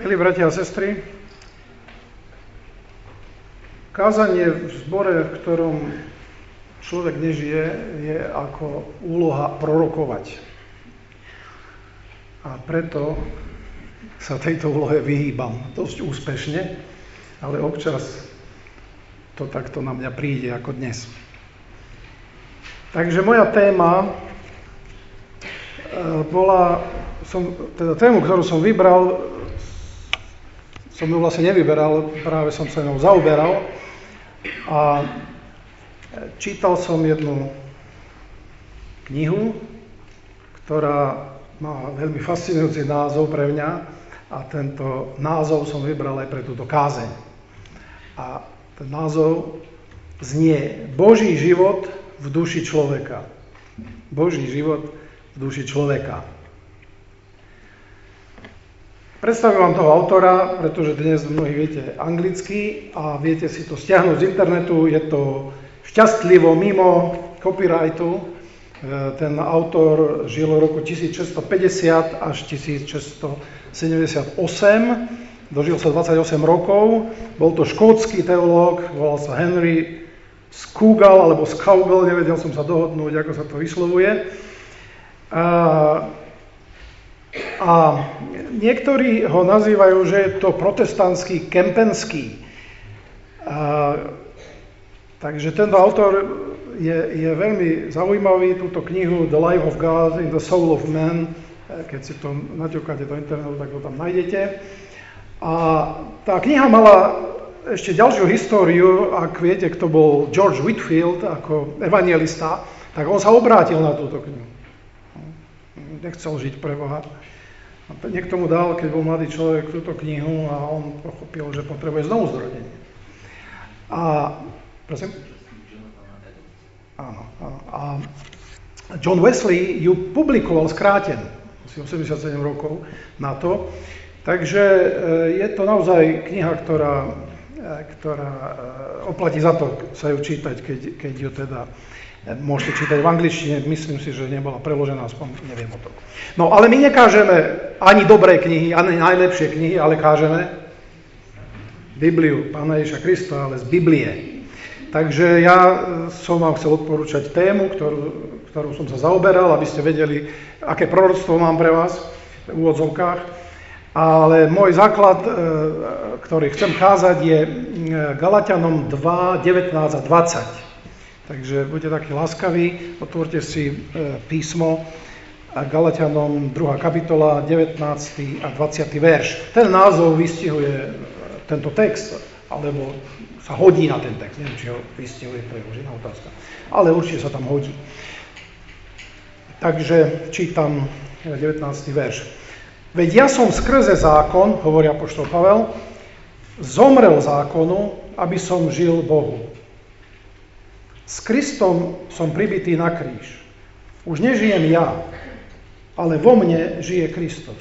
Milí bratia a sestry, kázanie v zbore, v ktorom človek nežije, je ako úloha prorokovať. A preto sa tejto úlohe vyhýbam dosť úspešne, ale občas to takto na mňa príde ako dnes. Takže moja téma tému, ktorú som vybral, som ju vlastne nevyberal, práve som sa ňou zaoberal a čítal som jednu knihu, ktorá má veľmi fascinujúci názov pre mňa a tento názov som vybral aj pre túto kázeň. A ten názov znie Boží život v duši človeka. Boží život v duši človeka. Predstavím vám toho autora, pretože dnes mnohí viete anglicky a viete si to stiahnuť z internetu. Je to šťastlivo mimo copyrightu. Ten autor žil v roku 1650 až 1678. Dožil sa 28 rokov. Bol to škótsky teológ, volal sa Henry Scougal alebo Scougal, nevedel som sa dohodnúť, ako sa to vyslovuje. A niektorí ho nazývajú, že je to protestantský Kempenský. Takže tento autor je veľmi zaujímavý, túto knihu The Life of God in the Soul of Man, keď si to naťukáte do internetu, tak to tam nájdete. A tá kniha mala ešte ďalšiu históriu, ak viete, kto bol George Whitefield ako evangelista, tak on sa obrátil na túto knihu. Nechcel žiť pre Boha. Niekto mu dal, keď bol mladý človek, túto knihu a on pochopil, že potrebuje znovu zrodenie. A prosím? Áno. A John Wesley ju publikoval skrátenú, asi 87 rokov na to. Takže je to naozaj kniha, ktorá oplatí za to sa ju čítať, keď ju teda môžete čítať v angličtine, myslím si, že nebola preložená, aspoň neviem o tom. No, ale my nekážeme ani dobré knihy, ani najlepšie knihy, ale kážeme Bibliu Pána Ježiša Krista, ale z Biblie. Takže ja som vám chcel odporúčať tému, ktorú som sa zaoberal, aby ste vedeli, aké proroctvo mám pre vás v úvodzovkách. Ale môj základ, ktorý chcem kázať, je Galatianom 2, 19 a 20. Takže buďte takí láskaví, otvorte si písmo Galatianom 2. kapitola, 19. a 20. verš. Ten názov vystihuje tento text, alebo sa hodí na ten text. Neviem, či ho vystihuje, to je už iná otázka. Ale určite sa tam hodí. Takže čítam 19. verš. Veď ja som skrze zákon, hovorí apoštol Pavel, zomrel zákonu, aby som žil Bohu. S Kristom som pribitý na kríž. Už nežijem ja, ale vo mne žije Kristus.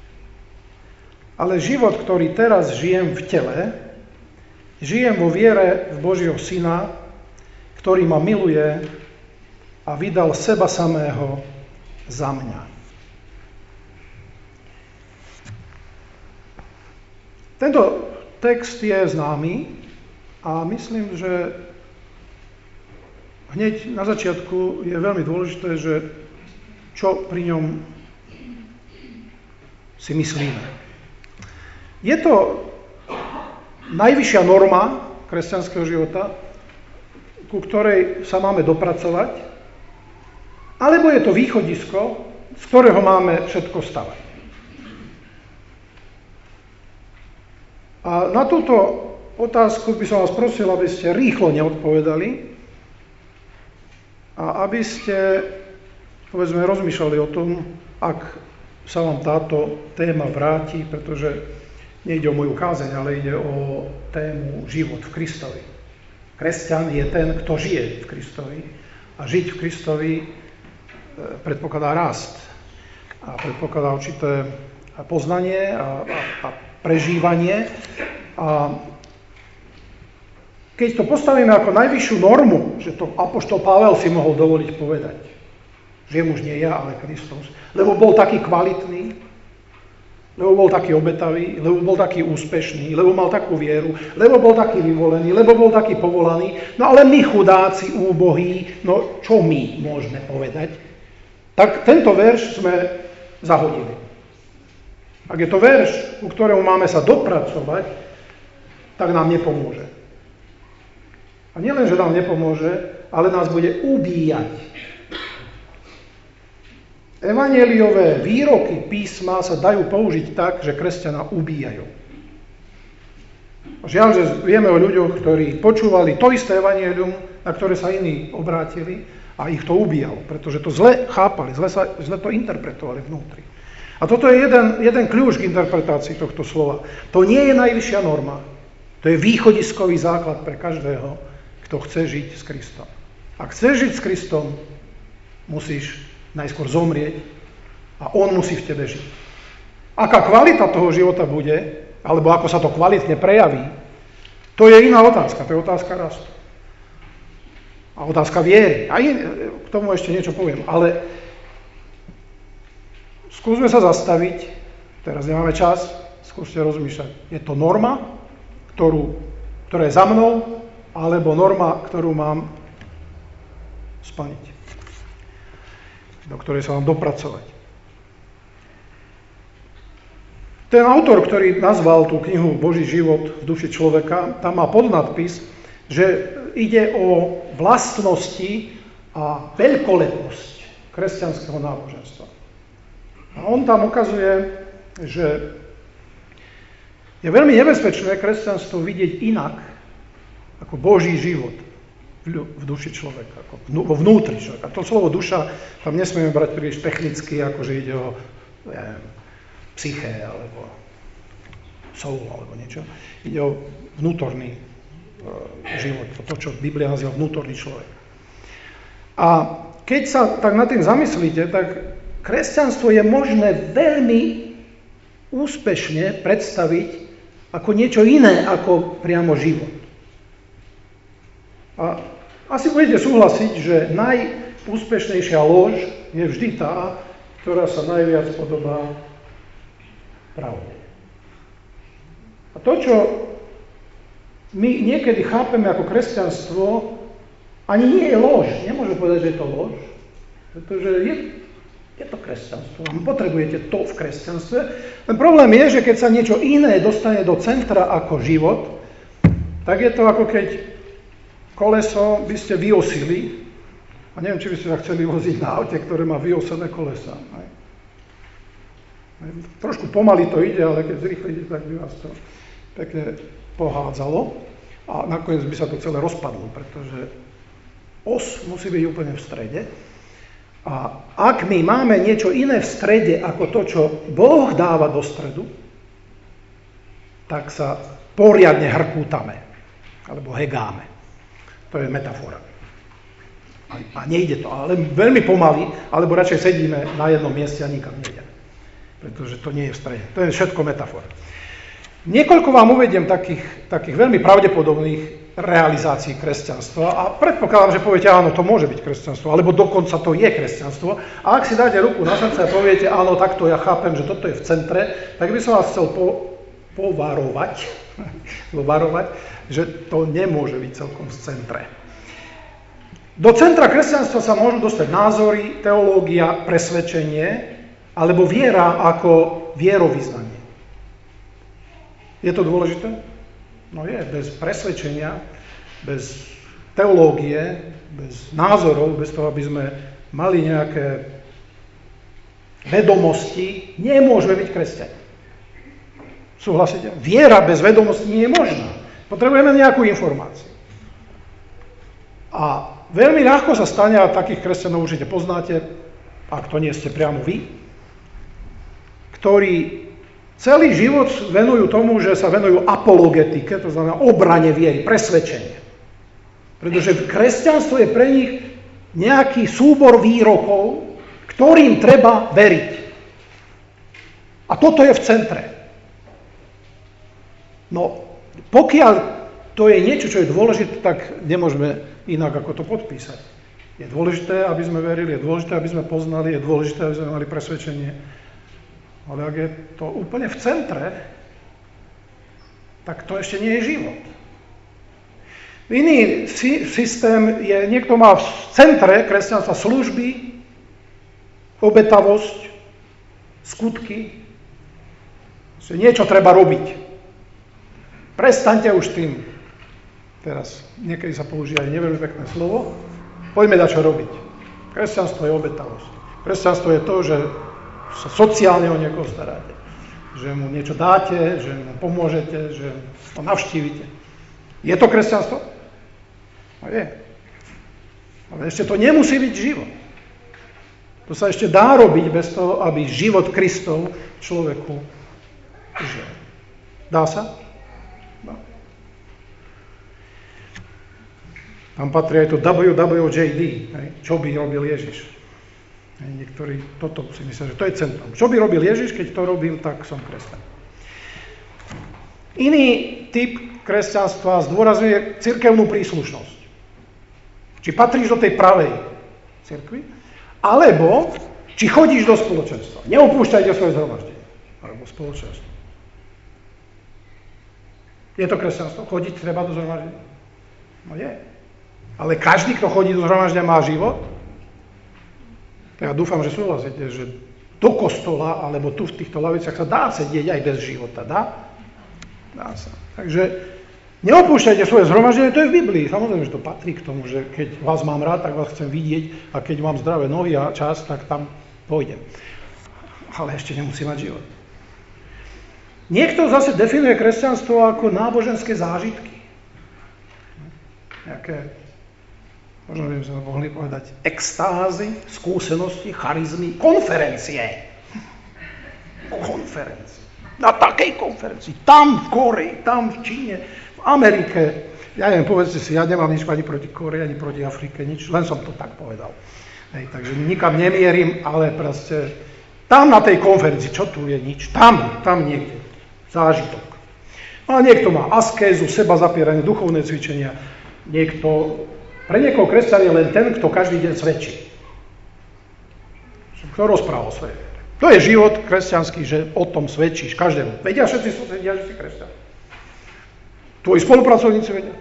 Ale život, ktorý teraz žijem v tele, žijem vo viere v Božieho Syna, ktorý ma miluje a vydal seba samého za mňa. Tento text je známy a myslím, že hneď na začiatku je veľmi dôležité, že čo pri ňom si myslíme. Je to najvyššia norma kresťanského života, ku ktorej sa máme dopracovať, alebo je to východisko, z ktorého máme všetko stavať. A na túto otázku by som vás prosil, aby ste rýchlo neodpovedali, a aby ste, povedzme, rozmýšľali o tom, ak sa vám táto téma vráti, pretože nejde o moju kázeň, ale ide o tému život v Kristovi. Kresťan je ten, kto žije v Kristovi. A žiť v Kristovi predpokladá rast. A predpokladá určité poznanie a prežívanie. A keď to postavíme ako najvyššiu normu, že to apoštol Pavel si mohol dovoliť povedať, že už nie ja, ale Kristus, lebo bol taký kvalitný, lebo bol taký obetavý, lebo bol taký úspešný, lebo mal takú vieru, lebo bol taký vyvolený, lebo bol taký povolaný. No ale my chudáci, úbohí, no čo my môžeme povedať? Tak tento verš sme zahodili. Ak je to verš, ku ktorému máme sa dopracovať, tak nám nepomôže. A nielen, že nám nepomôže, ale nás bude ubíjať. Evanjeliové výroky písma sa dajú použiť tak, že kresťana ubíjajú. Žiaľ, že vieme o ľuďoch, ktorí počúvali to isté evanjelium, na ktoré sa iní obrátili a ich to ubíjalo, pretože to zle chápali, zle to interpretovali vnútri. A toto je jeden kľúč k interpretácii tohto slova. To nie je najvyššia norma. To je východiskový základ pre každého, kto chce žiť s Kristom. Ak chceš žiť s Kristom, musíš najskôr zomrieť a on musí v tebe žiť. Aká kvalita toho života bude, alebo ako sa to kvalitne prejaví, to je iná otázka, to je otázka rastu. A otázka viery. A k tomu ešte niečo poviem, ale skúsme sa zastaviť, teraz nemáme čas, skúste rozmýšľať. Je to norma, ktorá je za mnou, alebo norma, ktorú mám splniť, do ktorej sa mám dopracovať. Ten autor, ktorý nazval tú knihu Boží život v duši človeka, tam má podnadpis, že ide o vlastnosti a veľkoleposť kresťanského náboženstva. A on tam ukazuje, že je veľmi nebezpečné kresťanstvo vidieť inak ako Boží život v duši človeka, ako vo vnútri človeka. To slovo duša tam nesmieme brať príliš technicky, akože ide o psyché, alebo soul, alebo niečo. Ide o vnútorný život, to, čo Biblia nazýva vnútorný človek. A keď sa tak nad tým zamyslíte, tak kresťanstvo je možné veľmi úspešne predstaviť ako niečo iné ako priamo život. A asi budete súhlasiť, že najúspešnejšia lož je vždy tá, ktorá sa najviac podobá pravde. A to, čo my niekedy chápeme ako kresťanstvo, ani nie je lož. Nemôžem povedať, že je to lož, pretože je to kresťanstvo. Potrebujete to v kresťanstve. Ten problém je, že keď sa niečo iné dostane do centra ako život, tak je to ako keď koleso by ste vyosili, a neviem, či by ste sa chceli voziť na aute, ktoré má vyosené kolesa. Trošku pomaly to ide, ale keď zrýchlite, tak by vás to pekne pohádzalo a nakoniec by sa to celé rozpadlo, pretože os musí byť úplne v strede. A ak my máme niečo iné v strede ako to, čo Boh dáva do stredu, tak sa poriadne hrkútame, alebo hegáme. To je metafora. A nejde to, ale veľmi pomaly, alebo radšej sedíme na jednom mieste a nikam nejdeme. Pretože to nie je v strede. To je všetko metafora. Niekoľko vám uvediem takých veľmi pravdepodobných realizácií kresťanstva a predpokladám, že poviete, áno, to môže byť kresťanstvo, alebo dokonca to je kresťanstvo. A ak si dáte ruku na srdce a poviete, áno, takto ja chápem, že toto je v centre, tak by som vás chcel povarovať, že to nemôže byť celkom v centre. Do centra kresťanstva sa môžu dostať názory, teológia, presvedčenie, alebo viera ako vierovyznanie. Je to dôležité? No je, bez presvedčenia, bez teológie, bez názorov, bez toho, aby sme mali nejaké vedomosti, nemôžeme byť kresťania. Súhlasíte? Viera bez vedomosti nie je možná. Potrebujeme nejakú informáciu. A veľmi ľahko sa stane, a takých kresťanov určite poznáte, ak to nie ste priamo vy, ktorí celý život venujú tomu, že sa venujú apologetike, to znamená obrane viery, presvedčenie. Pretože kresťanstvo je pre nich nejaký súbor výrokov, ktorým treba veriť. A toto je v centre. No, pokiaľ to je niečo, čo je dôležité, tak nemôžeme inak ako to podpísať. Je dôležité, aby sme verili, je dôležité, aby sme poznali, je dôležité, aby sme mali presvedčenie. Ale ak je to úplne v centre, tak to ešte nie je život. Iný systém je, niekto má v centre kresťanstva služby, obetavosť, skutky. Niečo treba robiť. Prestaňte už tým. Teraz niekedy sa používa aj neveľmi pekné slovo. Poďme dať čo robiť. Kresťanstvo je obetavosť. Kresťanstvo je to, že sa sociálne o niekoho staráte. Že mu niečo dáte, že mu pomôžete, že ho navštívite. Je to kresťanstvo? No je. Ale ešte to nemusí byť život. To sa ešte dá robiť bez toho, aby život Kristov človeku žil. Dá sa? Dá. Tam patrí aj to WWJD, čo by robil Ježiš. Niektorí toto si myslia, že to je centrum. Čo by robil Ježiš, keď to robím, tak som kresťan. Iný typ kresťanstva zdôrazňuje cirkevnú príslušnosť. Či patríš do tej pravej cirkvi, alebo či chodíš do spoločenstva. Neopúšťajte svoje zhromaždenie. Alebo spoločenstvo. Je to kresťanstvo? Chodiť treba do zhromaždenia? No je. Ale každý, kto chodí do zhromaždenia, má život? Ja dúfam, že súhlasíte, že do kostola, alebo tu v týchto laviciach sa dá sedieť aj bez života. Dá? Dá sa. Takže neopúšťajte svoje zhromaždenie, to je v Biblii. Samozrejme, že to patrí k tomu, že keď vás mám rád, tak vás chcem vidieť a keď mám zdravé nohy a čas, tak tam pôjdem. Ale ešte nemusí mať život. Niekto zase definuje kresťanstvo ako náboženské zážitky. Nejaké, možno by sme mohli povedať, extázy, skúsenosti, charizmy, konferencie. Konferencie. Na takej konferencii. Tam v Kórei, tam v Číne, v Amerike. Ja neviem, povedzte si, ja nemám nič ani proti Kórei, ani proti Afrike, nič, len som to tak povedal. Hej, takže nikam nemierim, ale proste tam na tej konferencii, čo tu je, nič. Tam niekde. Zážitok. A niekto má askézu, seba zapieranie, duchovné cvičenia. Pre niekoho kresťan je len ten, kto každý deň svedčí. Kto rozpráva o svojej viere. To je život kresťanský, že o tom svedčíš každému. Vedia všetci susedia, že si kresťan. Tvoji spolupracovníci vedia.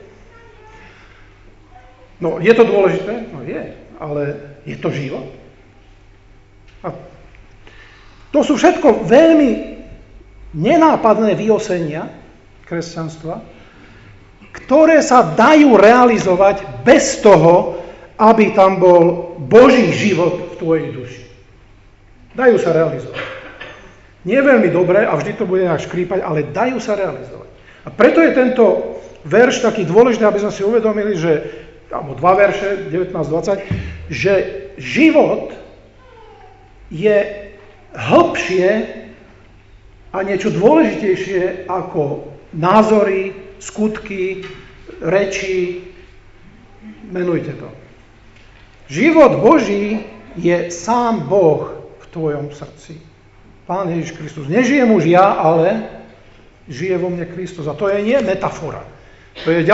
No, je to dôležité? No je, ale je to život? A to sú všetko veľmi nenápadné vyosenia kresťanstva, ktoré sa dajú realizovať bez toho, aby tam bol Boží život v tvojej duši. Dajú sa realizovať. Nie veľmi dobre a vždy to bude nejak škrípať, ale dajú sa realizovať. A preto je tento verš taký dôležitý, aby sme si uvedomili, že, alebo 2 verše, 19-20, že život je hlbšie a niečo dôležitejšie ako názory, skutky, reči, menujte to. Život Boží je sám Boh v tvojom srdci. Pán Ježiš Kristus. Nežijem už ja, ale žije vo mne Kristus. A to je nie metafora. To je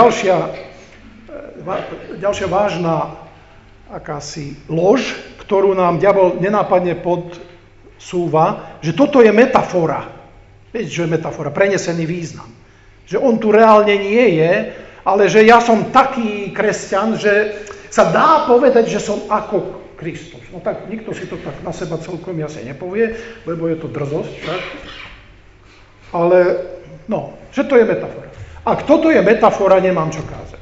ďalšia vážna akási lož, ktorú nám diabol nenápadne podsúva, že toto je metafora. Viete, čo je metafora? Prenesený význam. Že on tu reálne nie je, ale že ja som taký kresťan, že sa dá povedať, že som ako Kristus. No tak nikto si to tak na seba celkom jasne nepovie, lebo je to drzosť však. Ale, no, že to je metafora. Ak toto je metafora, nemám čo kázať.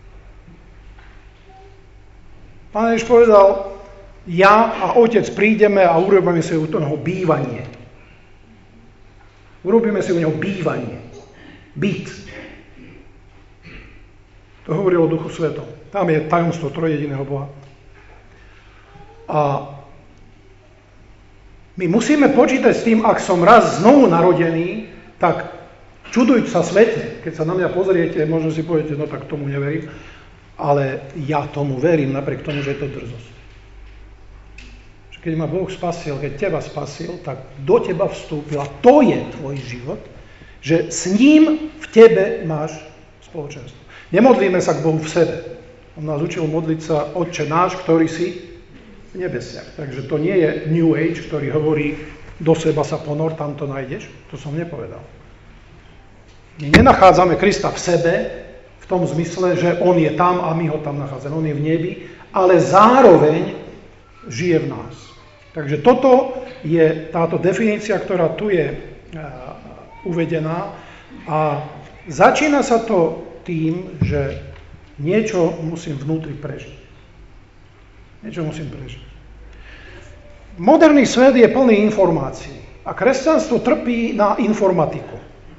Pán Ježiš povedal, ja a Otec prídeme a urobíme si u toho bývanie. Urobíme si u neho bývanie. Byt. To hovorilo o Duchu Svetom. Tam je tajomstvo trojjediného Boha. A my musíme počítať s tým, ak som raz znovu narodený, tak čudujte sa svete. Keď sa na mňa pozriete, možno si poviete, no tak tomu neverím. Ale ja tomu verím, napriek tomu, že je to drzosť. Keď ma Boh spasil, keď teba spasil, tak do teba vstúpil a to je tvoj život, že s ním v tebe máš spoločenstvo. Nemodlíme sa k Bohu v sebe. On nás učil modliť sa Otče náš, ktorý si v nebesiach. Takže to nie je New Age, ktorý hovorí do seba sa ponor, tam to nájdeš. To som nepovedal. My nenachádzame Krista v sebe, v tom zmysle, že on je tam a my ho tam nachádzame. On je v nebi, ale zároveň žije v nás. Takže toto je táto definícia, ktorá tu je uvedená a začína sa to tým, že niečo musím vnútri prežiť. Niečo musím prežiť. Moderný svet je plný informácií a kresťanstvo trpí na informatiku.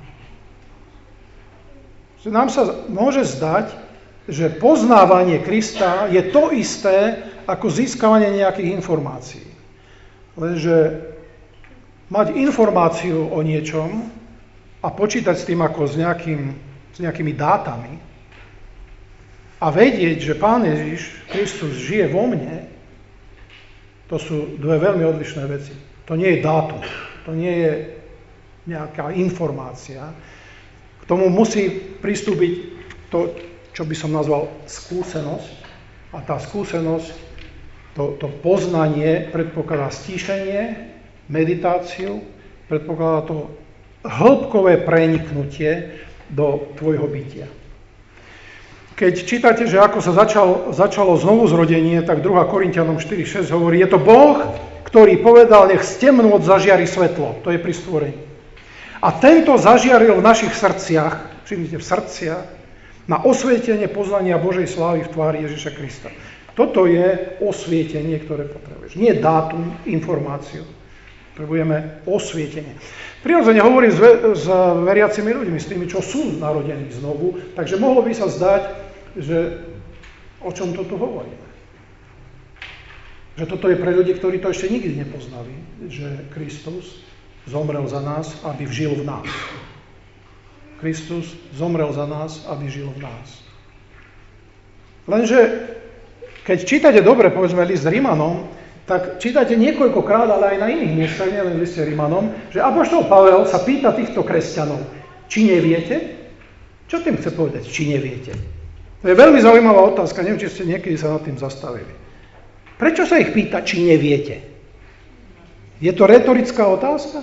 Nám sa môže zdať, že poznávanie Krista je to isté ako získavanie nejakých informácií. Lenže mať informáciu o niečom a počítať s tým ako s nejakými dátami a vedieť, že Pán Ježiš Kristus žije vo mne, to sú dve veľmi odlišné veci. To nie je dátum, to nie je nejaká informácia. K tomu musí pristúpiť to, čo by som nazval skúsenosť. A tá skúsenosť, to poznanie predpokladá stíšenie, meditáciu, predpokladá to hĺbkové preniknutie do tvojho bytia. Keď čítate, že ako sa začalo znovu zrodenie, tak 2. Korinťanom 4.6 hovorí, je to Boh, ktorý povedal, nech z temnôt zažiari svetlo. To je pri stvorení. A tento zažiaril v našich srdciach, všimnite, v srdciach, na osvietenie poznania Božej slávy v tvári Ježiša Krista. Toto je osvietenie, ktoré potrebuješ. Nie dátum, informáciu. Potrebujeme osvietenie. Prirodzene hovorím s veriacimi ľuďmi, s tými, čo sú narodení znovu, takže mohlo by sa zdať, že o čom to tu hovoríme. Že toto je pre ľudí, ktorí to ešte nikdy nepoznali, že Kristus zomrel za nás, aby žil v nás. Kristus zomrel za nás, aby žil v nás. Lenže, keď čítate dobre, povedzme, list Rimanom, tak čítate niekoľkokrát, ale aj na iných miestach, nielen v liste Rimanom, že apoštol Pavel sa pýta týchto kresťanov, či neviete? Čo tým chce povedať, či neviete? To je veľmi zaujímavá otázka, neviem, či ste niekedy sa nad tým zastavili. Prečo sa ich pýta, či neviete? Je to retorická otázka?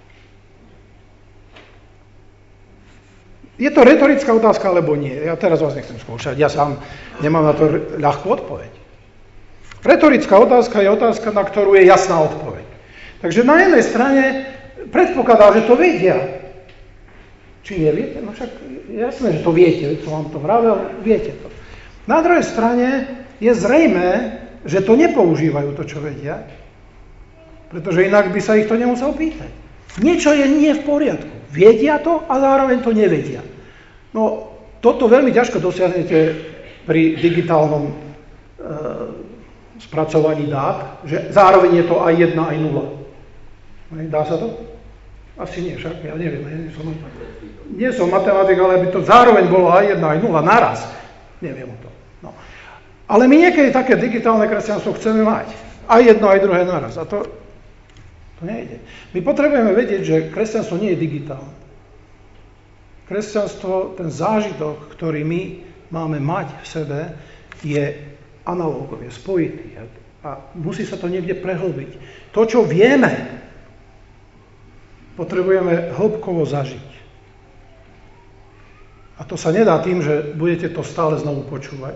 Je to retorická otázka, alebo nie? Ja teraz vás nechcem skúšať, ja sám nemám na to ľahkú odpoveď. Retorická otázka je otázka, na ktorú je jasná odpoveď. Takže na jednej strane predpokladá, že to vedia. Či neviete? No však jasné, že to viete, som vám to vravel, viete to. Na druhej strane je zrejmé, že to nepoužívajú to, čo vedia, pretože inak by sa ich to nemusel pýtať. Niečo je nie v poriadku. Vedia to a zároveň to nevedia. No, toto veľmi ťažko dosiahnete pri digitálnom spracovaní dát, že zároveň je to aj 1, aj 0. Dá sa to? Asi nie, však ja neviem. Nie som matematik, ale by to zároveň bolo aj 1, aj 0 naraz. Neviem o to. No. Ale my niekedy také digitálne kresťanstvo chceme mať. Aj jedno, aj druhé naraz. A to nejde. My potrebujeme vedieť, že kresťanstvo nie je digitálne. Kresťanstvo, ten zážitok, ktorý my máme mať v sebe, je analógov, je spojitý. A musí sa to niekde prehlbiť. To, čo vieme, potrebujeme hĺbkovo zažiť. A to sa nedá tým, že budete to stále znovu počúvať.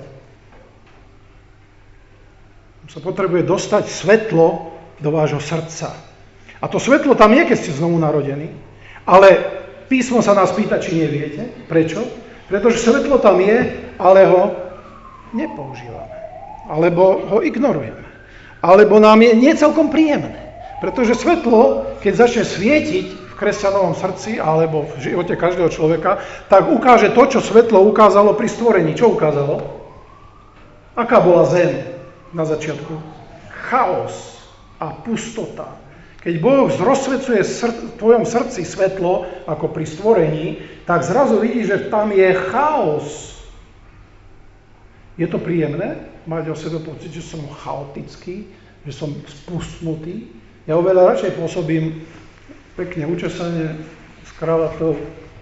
Sa potrebuje dostať svetlo do vášho srdca. A to svetlo tam je, keď ste znovu narodení, ale písmo sa nás pýta, či neviete. Prečo? Pretože svetlo tam je, ale ho nepoužívame. Alebo ho ignorujeme. Alebo nám je nie celkom príjemné. Pretože svetlo, keď začne svietiť v kresťanovom srdci alebo v živote každého človeka, tak ukáže to, čo svetlo ukázalo pri stvorení. Čo ukázalo? Aká bola zem na začiatku? Chaos a pustota. Keď Boh rozsvecuje v tvojom srdci svetlo, ako pri stvorení, tak zrazu vidíš, že tam je chaos. Je to príjemné mať o sebe pocit, že som chaotický, že som spustnutý? Ja oveľa radšej pôsobím pekne učesane, s kravatou.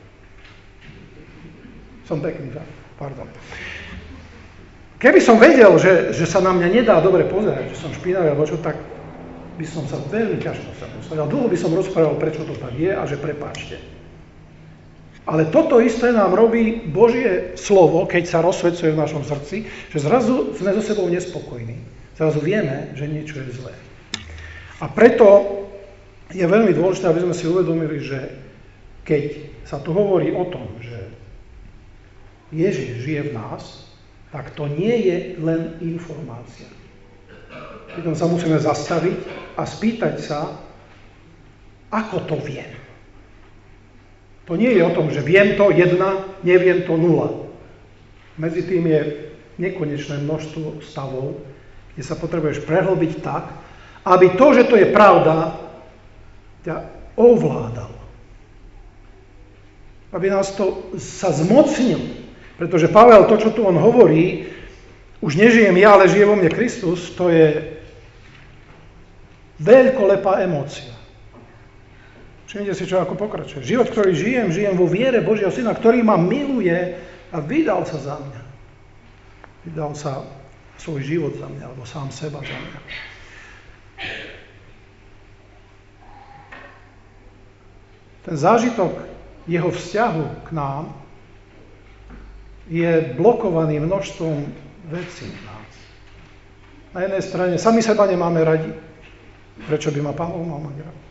Som pekný, tak? Pardon. Keby som vedel, že sa na mňa nedá dobre pozerať, že som špinavý alebo čo, tak by som sa veľmi ťažko postavil. Dlho by som rozprával, prečo to tak je a že prepáčte. Ale toto isté nám robí Božie slovo, keď sa rozsvecuje v našom srdci, že zrazu sme so sebou nespokojní. Zrazu vieme, že niečo je zlé. A preto je veľmi dôležité, aby sme si uvedomili, že keď sa tu hovorí o tom, že Ježiš žije v nás, tak to nie je len informácia. Potom sa musíme zastaviť a spýtať sa, ako to viem. To nie je o tom, že viem to 1, neviem to 0. Medzi tým je nekonečné množstvo stavov, kde sa potrebuješ prehlbiť tak, aby to, že to je pravda, ťa ovládalo. Aby nás to sa zmocnilo. Pretože Pavel, to, čo tu on hovorí, už nežijem ja, ale žije vo mne Kristus, to je veľkolepá emócia. Všimnite si, čo ako pokračuje. Život, ktorý žijem vo viere Božieho Syna, ktorý ma miluje a vydal sa za mňa. Vydal sa svoj život za mňa, alebo sám seba za mňa. Ten zážitok jeho vzťahu k nám je blokovaný množstvom vecí v nás. Na jednej strane, sami seba nemáme radi. Prečo by ma Pán Boh mal mať rád?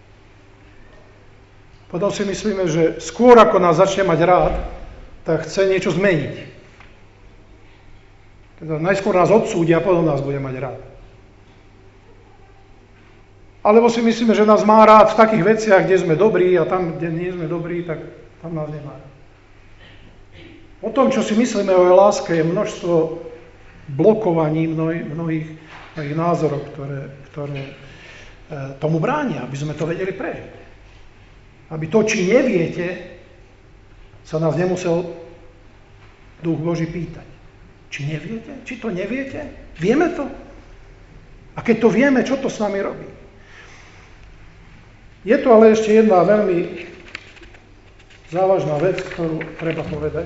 Potom si myslíme, že skôr ako nás začne mať rád, tak chce niečo zmeniť. Teda najskôr nás odsúdia a potom nás bude mať rád. Alebo si myslíme, že nás má rád v takých veciach, kde sme dobrí a tam, kde nie sme dobrí, tak tam nás nemá rád. O tom, čo si myslíme o láske, je množstvo blokovaní mnohých názorov, ktoré tomu bránia, aby sme to vedeli prežiť. Aby to, či neviete, sa nás nemusel Duch Boží pýtať. Či neviete? Či to neviete? Vieme to? A keď to vieme, čo to s nami robí? Je tu ale ešte jedna veľmi závažná vec, ktorú treba povedať.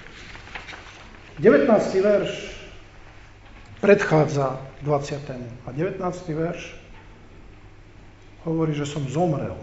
19. verš predchádza 20. A 19. verš hovorí, že som zomrel.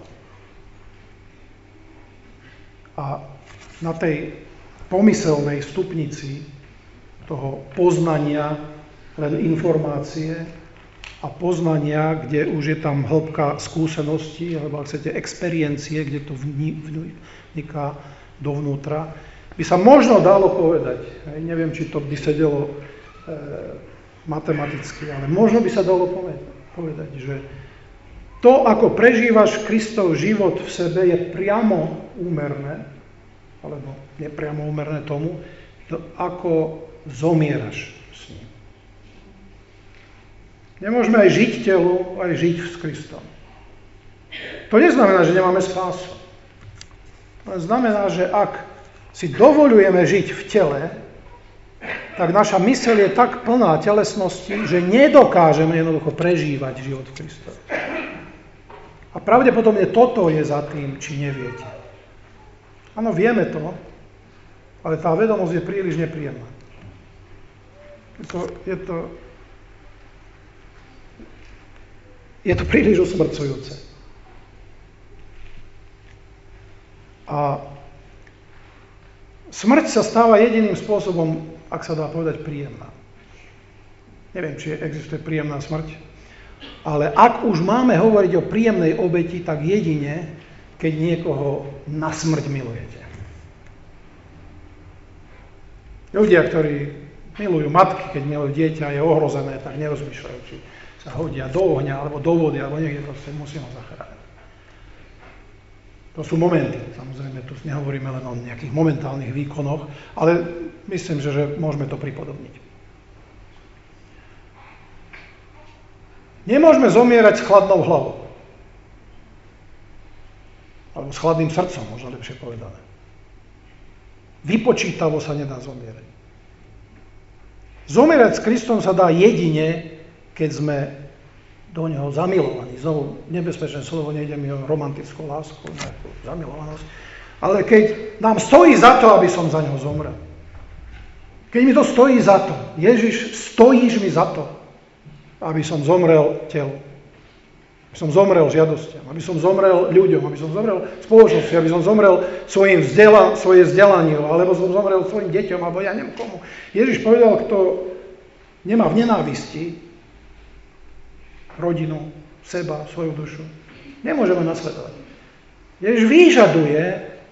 A na tej pomyselnej stupnici toho poznania, len informácie a poznania, kde už je tam hĺbka skúsenosti, alebo ak chcete experiencie, kde to vniká dovnútra, by sa možno dalo povedať, neviem, či to by sedelo matematicky, ale možno by sa dalo povedať, že to, ako prežívaš Kristov život v sebe, je priamo úmerné, alebo nepriamo úmerné tomu, ako zomieraš s ním. Nemôžeme aj žiť telu, aj žiť s Kristom. To neznamená, že nemáme spásu. To znamená, že ak si dovoľujeme žiť v tele, tak naša myseľ je tak plná telesnosti, že nedokážeme jednoducho prežívať život v Kristovi. A pravdepodobne toto je za tým, či neviete. Áno, vieme to, ale tá vedomosť je príliš nepríjemná. Je to príliš usmrcujúce. A smrť sa stáva jediným spôsobom, ak sa dá povedať, príjemná. Neviem, či existuje príjemná smrť, ale ak už máme hovoriť o príjemnej obeti, tak jedine, keď niekoho na smrť milujete. Ľudia, ktorí milujú matky, keď milujú dieťa, je ohrozené, tak nerozmýšľajú, či sa hodia do ohňa, alebo do vody, alebo niekde proste musíme zachrániť. To sú momenty. Samozrejme, tu nehovoríme len o nejakých momentálnych výkonoch, ale myslím, že môžeme to pripodobniť. Nemôžeme zomierať s chladnou hlavou. Alebo s chladným srdcom, možno lepšie povedané. Vypočítavo sa nedá zomierať. Zomierať s Kristom sa dá jedine, keď sme do Neho zamilovaní. Znovu, nebezpečné slovo, nejde mi o romantickú lásku, nejakú zamilovanosť, ale keď nám stojí za to, aby som za Neho zomrel. Keď mi to stojí za to, Ježiš, stojíš mi za to, aby som zomrel telu. Aby som zomrel žiadostiam, aby som zomrel ľuďom, aby som zomrel spoločnosti, aby som zomrel svoje vzdelanie, alebo som zomrel svojim deťom, alebo ja neviem komu. Ježiš povedal, kto nemá v nenávisti rodinu, seba, svoju dušu, nemôže ma nasledovať. Ježiš vyžaduje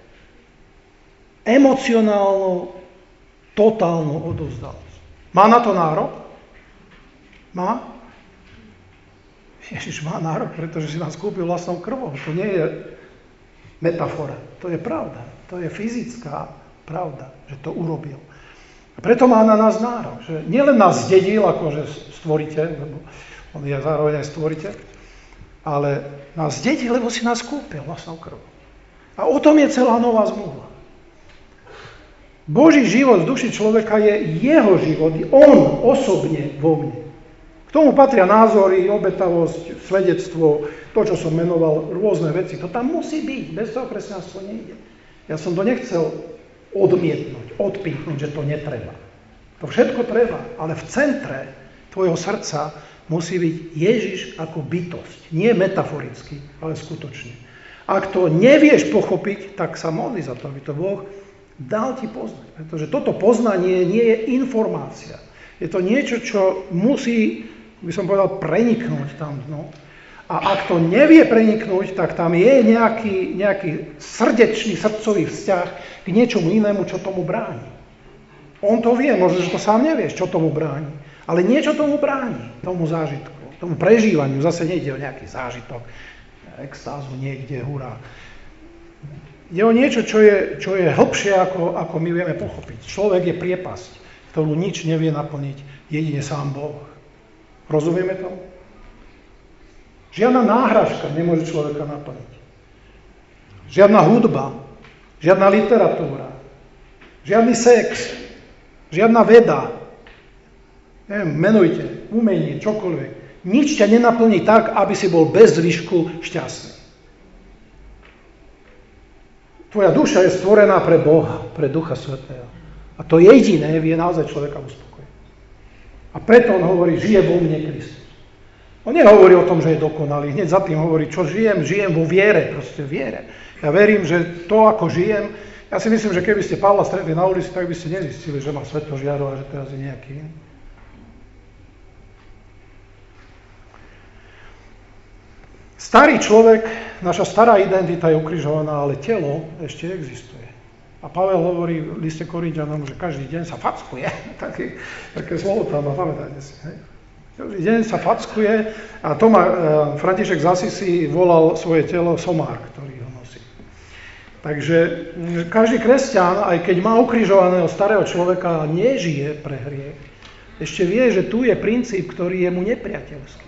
emocionálnu, totálnu odovzdalosť. Má na to nárok? Má? Ježiš má nárok, pretože si nás kúpil vlastnou krvou. To nie je metafora. To je pravda. To je fyzická pravda, že to urobil. A preto má na nás nárok. Že nielen nás zdedil akože stvoriteľ, lebo on je zároveň aj stvoriteľ, ale nás zdedil, lebo si nás kúpil vlastnou krvou. A o tom je celá nová zmluva. Boží život v duši človeka je jeho život. On osobne vo mne. K tomu patria názory, obetavosť, svedectvo, to, čo som menoval, rôzne veci. To tam musí byť, bez toho kresťanstvo nejde. Ja som to nechcel odmietnúť, odpíchnuť, že to netreba. To všetko treba, ale v centre tvojho srdca musí byť Ježiš ako bytosť. Nie metaforicky, ale skutočne. Ak to nevieš pochopiť, tak sa modli za to, aby to Boh dal ti poznať. Pretože toto poznanie nie je informácia. Je to niečo, čo musí, by som povedal, preniknúť tam dno. A ak to nevie preniknúť, tak tam je nejaký srdečný, srdcový vzťah k niečomu inému, čo tomu bráni. On to vie, možno, že to sám nevieš, čo tomu bráni. Ale niečo tomu bráni, tomu zážitku, tomu prežívaniu. Zase nejde o nejaký zážitok, extázu niekde, hurá. Je o niečo, čo je hlbšie, ako my vieme pochopiť. Človek je priepasť, ktorú nič nevie naplniť, jedine sám Boh. Rozumieme tomu? Žiadna náhražka nemôže človeka naplniť. Žiadna hudba, žiadna literatúra, žiadny sex, žiadna veda, neviem, menujte, umenie, čokoľvek. Nič ťa nenaplní tak, aby si bol bez zvyšku šťastný. Tvoja duša je stvorená pre Boha, pre Ducha Svätého. A to jediné vie naozaj človeka uspokojiť. A preto on hovorí, žije vo mne Kristus. On nehovorí o tom, že je dokonalý. Hneď za tým hovorí, čo žijem vo viere, proste viere. Ja verím, že to, ako žijem, ja si myslím, že keby ste Pavla stretli na ulici, tak by ste nezistili, že má svetložiarov a že teraz je nejaký iný. Starý človek, naša stará identita je ukrižovaná, ale telo ešte existuje. A Pavel hovorí v liste Korinťanom, že každý deň sa fackuje. Také slovo tam má, pamätajte si. Hej? Každý deň sa fackuje a František z Asisi volal svoje telo somár, ktorý ho nosí. Takže každý kresťan, aj keď má ukrižovaného starého človeka a nežije pre hriech, ešte vie, že tu je princíp, ktorý je mu nepriateľský.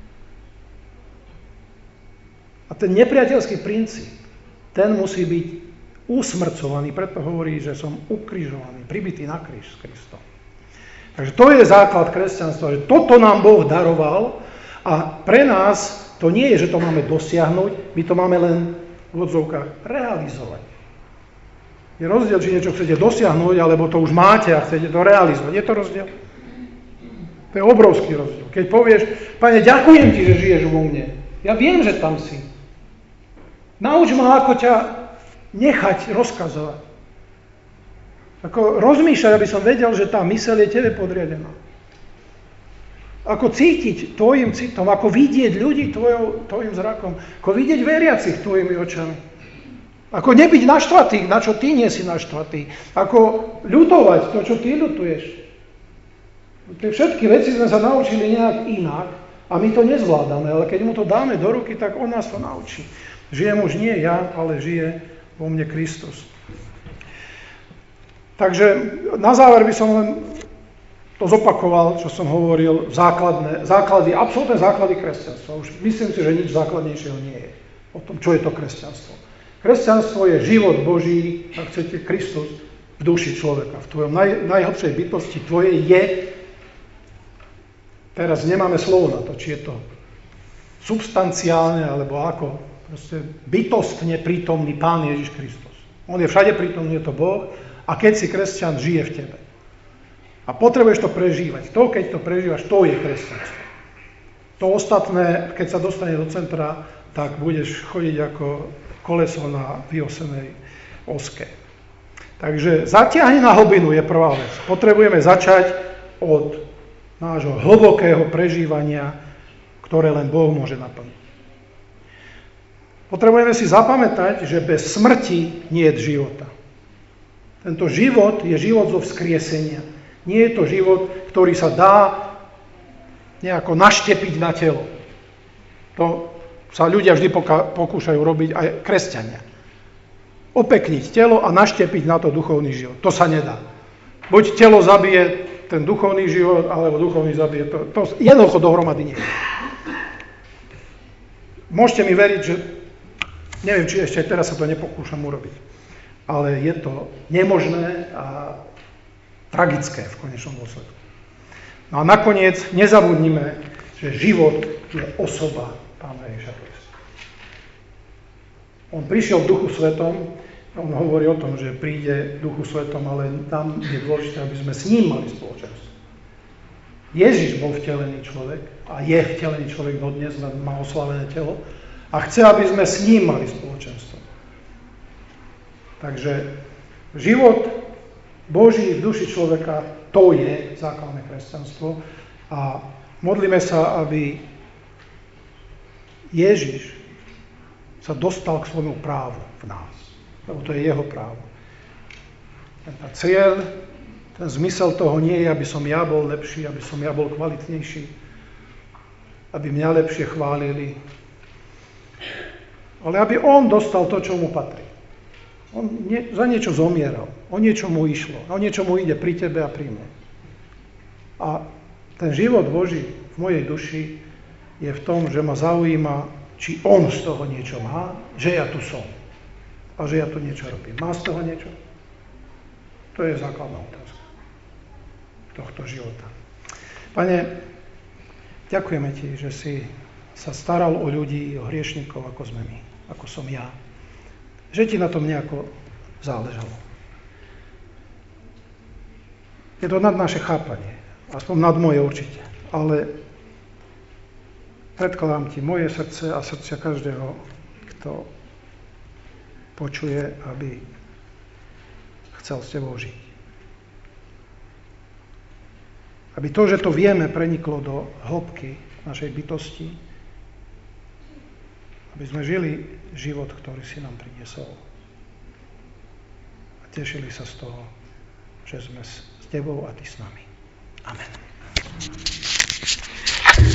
A ten nepriateľský princíp, ten musí byť usmrcovaný, preto hovorí, že som ukrižovaný, pribitý na kríž s Kristom. Takže to je základ kresťanstva, že toto nám Boh daroval a pre nás to nie je, že to máme dosiahnuť, my to máme len v odzovkách realizovať. Je rozdiel, či niečo chcete dosiahnuť, alebo to už máte a chcete to realizovať. Je to rozdiel? To je obrovský rozdiel. Keď povieš, Pane, ďakujem ti, že žiješ vo mne. Ja viem, že tam si. Nauč ma, ako ťa nechať rozkazovať. Ako rozmýšľať, aby som vedel, že tá myseľ je tebe podriadená. Ako cítiť tvojim citom, ako vidieť ľudí tvojim zrakom, ako vidieť veriacich tvojimi očami. Ako nebyť naštvatý, na čo ty nie si naštvatý. Ako ľutovať to, čo ty ľutuješ. Tie všetky veci sme sa naučili nejak inak a my to nezvládame, ale keď mu to dáme do ruky, tak on nás to naučí. Žijem už nie ja, ale žije vo mne Kristus. Takže na záver by som len to zopakoval, čo som hovoril, absolútne základy kresťanstva. Už myslím si, že nič základnejšieho nie je o tom, čo je to kresťanstvo. Kresťanstvo je život Boží, ak chcete, Kristus v duši človeka. V tvojom najhlbšej bytosti tvoje je, teraz nemáme slovo na to, či je to substanciálne, alebo ako, proste bytostne prítomný Pán Ježiš Kristus. On je všade prítomný, je to Boh, a keď si kresťan, žije v tebe. A potrebuješ to prežívať. To, keď to prežívaš, to je kresťanstvo. To To ostatné, keď sa dostane do centra, tak budeš chodiť ako koleso na vyosenej oske. Takže zatiahni na hlbinu je prvá vec. Potrebujeme začať od nášho hlbokého prežívania, ktoré len Boh môže naplniť. Potrebujeme si zapamätať, že bez smrti nie je života. Tento život je život zo vzkriesenia. Nie je to život, ktorý sa dá nejako naštepiť na telo. To sa ľudia vždy pokúšajú robiť aj kresťania. Opekniť telo a naštepiť na to duchovný život. To sa nedá. Buď telo zabije ten duchovný život, alebo duchovný zabije to. To jednoducho dohromady nie. Môžete mi veriť, že neviem, či ešte teraz sa to nepokúšam urobiť. Ale je to nemožné a tragické v konečnom dôsledku. No a nakoniec nezabudnime, že život je osoba Pána Ježiša Krista. On prišiel v Duchu Svetom, on hovorí o tom, že príde v Duchu Svetom, ale tam je dôležité, aby sme s ním mali spoločenstvo. Ježiš bol vtelený človek a je vtelený človek dodnes, má oslavené telo a chce, aby sme s ním mali spoločenstvo. Takže život Boží v duši človeka, to je základné kresťanstvo a modlíme sa, aby Ježiš sa dostal k svojmu právu v nás, lebo to je jeho právo. Ten cieľ, ten zmysel toho nie je, aby som ja bol lepší, aby som ja bol kvalitnejší, aby mňa lepšie chválili, ale aby on dostal to, čo mu patrí. On za niečo zomieral, o niečo mu išlo, o niečo mu ide pri tebe a pri mne. A ten život Boží v mojej duši je v tom, že ma zaujíma, či on z toho niečo má, že ja tu som a že ja tu niečo robím. Má z toho niečo? To je základná otázka tohto života. Pane, ďakujeme Ti, že si sa staral o ľudí, o hriešnikov, ako sme my, ako som ja. Že Ti na tom nejako záležalo. Je to nad naše chápanie, aspoň nad moje určite, ale predkladám Ti moje srdce a srdcia každého, kto počuje, aby chcel s Tebou žiť. Aby to, že to vieme, preniklo do hĺbky našej bytosti, aby sme žili život, ktorý si nám priniesol. A tešili sa z toho, že sme s Tebou a Ty s nami. Amen.